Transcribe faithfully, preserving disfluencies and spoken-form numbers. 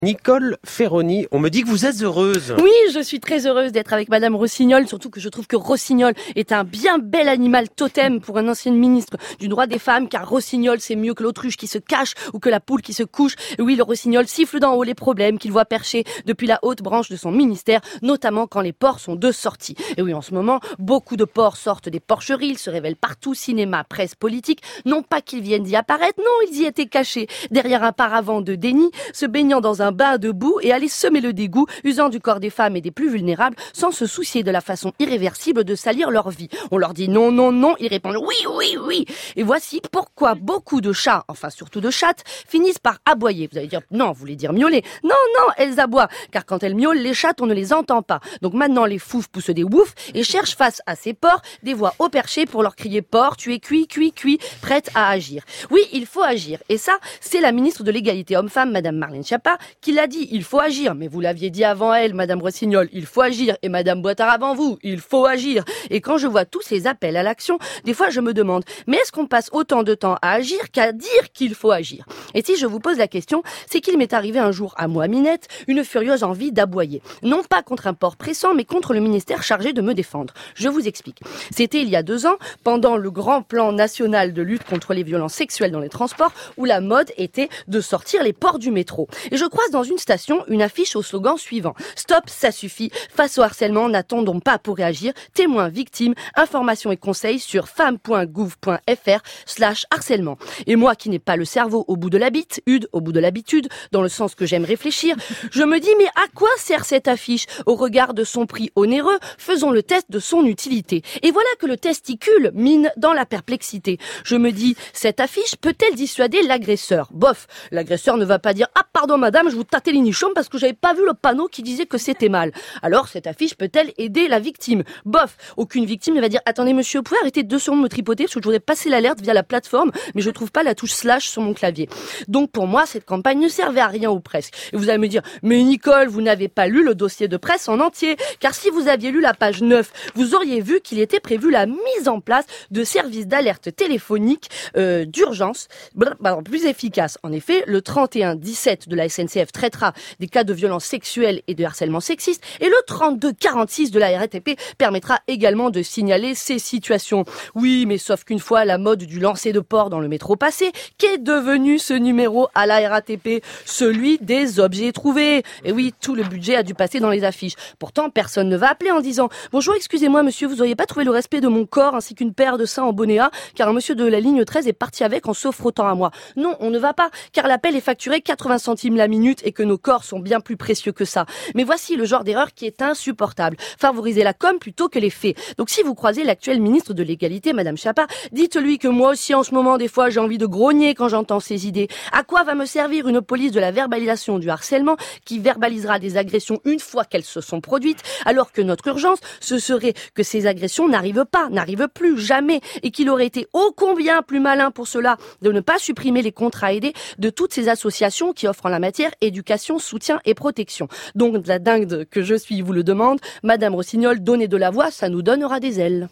Nicole Ferroni, on me dit que vous êtes heureuse. Oui, je suis très heureuse d'être avec Madame Rossignol, surtout que je trouve que Rossignol est un bien bel animal totem pour un ancien ministre du droit des femmes, car Rossignol c'est mieux que l'autruche qui se cache ou que la poule qui se couche. Oui, le Rossignol siffle d'en haut les problèmes qu'il voit percher depuis la haute branche de son ministère, notamment quand les porcs sont de sortie. Et oui, en ce moment, beaucoup de porcs sortent des porcheries, ils se révèlent partout, cinéma, presse, politique. Non pas qu'ils viennent d'y apparaître, non, ils y étaient cachés, derrière un paravent de déni, se baignant dans un bain de boue et aller semer le dégoût, usant du corps des femmes et des plus vulnérables, sans se soucier de la façon irréversible de salir leur vie. On leur dit non, non, non, ils répondent oui, oui, oui. Et voici pourquoi beaucoup de chats, enfin surtout de chattes, finissent par aboyer. Vous allez dire, non, vous voulez dire miauler. Non, non, elles aboient, car quand elles miaulent, les chattes, on ne les entend pas. Donc maintenant, les foufs poussent des woufs et cherchent face à ces porcs des voix au perché pour leur crier porc, tu es cuit, cuit, cuit, prête à agir. Oui, il faut agir. Et ça, c'est la ministre de l'égalité homme-femme, Madame Marlène Schiappa, qui l'a dit, il faut agir. Mais vous l'aviez dit avant elle, Madame Rossignol, il faut agir. Et Madame Boitard avant vous, il faut agir. Et quand je vois tous ces appels à l'action, des fois je me demande, mais est-ce qu'on passe autant de temps à agir qu'à dire qu'il faut agir? Et si je vous pose la question, c'est qu'il m'est arrivé un jour à moi, Minette, une furieuse envie d'aboyer. Non pas contre un porc pressant, mais contre le ministère chargé de me défendre. Je vous explique. C'était il y a deux ans, pendant le grand plan national de lutte contre les violences sexuelles dans les transports, où la mode était de sortir les porcs du métro. Et je croise dans une station une affiche au slogan suivant. Stop, ça suffit. Face au harcèlement, n'attendons pas pour réagir. Témoins, victimes, informations et conseils sur femme.gouv.fr slash harcèlement. Et moi qui n'ai pas le cerveau au bout de la bite, Ude au bout de l'habitude, dans le sens que j'aime réfléchir, je me dis mais à quoi sert cette affiche? Au regard de son prix onéreux, faisons le test de son utilité. Et voilà que le testicule mine dans la perplexité. Je me dis, cette affiche peut-elle dissuader l'agresseur? Bof, l'agresseur ne va pas dire ah pardon madame, je vous tâtais les nichons parce que j'avais pas vu le panneau qui disait que c'était mal. Alors cette affiche peut-elle aider la victime? Bof, aucune victime ne va dire attendez monsieur, vous pouvez arrêter deux secondes de me tripoter parce que je voudrais passer l'alerte via la plateforme, mais je trouve pas la touche slash sur mon clavier. Donc pour moi cette campagne ne servait à rien ou presque. Et vous allez me dire mais Nicole, vous n'avez pas lu le dossier de presse en entier, car si vous aviez lu la page neuf, vous auriez vu qu'il était prévu la mise en place de services d'alerte téléphonique euh, d'urgence plus efficaces. En effet, le trente et un dix-sept de la S N C F traitera des cas de violences sexuelles et de harcèlement sexiste, et le trente-deux quarante-six de la R A T P permettra également de signaler ces situations. Oui, mais sauf qu'une fois la mode du lancer de porc dans le métro passé, qu'est devenu ce numéro à la R A T P? Celui des objets trouvés. Et oui, tout le budget a dû passer dans les affiches. Pourtant, personne ne va appeler en disant « Bonjour, excusez-moi monsieur, vous auriez pas trouvé le respect de mon corps ainsi qu'une paire de seins en bonnet A, car un monsieur de la ligne treize est parti avec en se frottant à moi. » Non, on ne va pas, car l'appel est facturé quatre-vingts centimes la minute et que nos corps sont bien plus précieux que ça. Mais voici le genre d'erreur qui est insupportable. Favoriser la com plutôt que les faits. Donc si vous croisez l'actuelle ministre de l'égalité, Madame Schiappa, dites-lui que moi aussi en ce moment, des fois, j'ai envie de grogner quand j'entends ces idées. À quoi va me servir une police de la verbalisation du harcèlement qui verbalisera des agressions une fois qu'elles se sont produites, alors que notre urgence, ce serait que ces agressions n'arrivent pas, n'arrivent plus, jamais, et qu'il aurait été ô combien plus malin pour cela de ne pas supprimer les contrats aidés de toutes ces associations qui offrent en la matière éducation, soutien et protection. Donc, la dingue que je suis vous le demande, Madame Rossignol, donnez de la voix, ça nous donnera des ailes.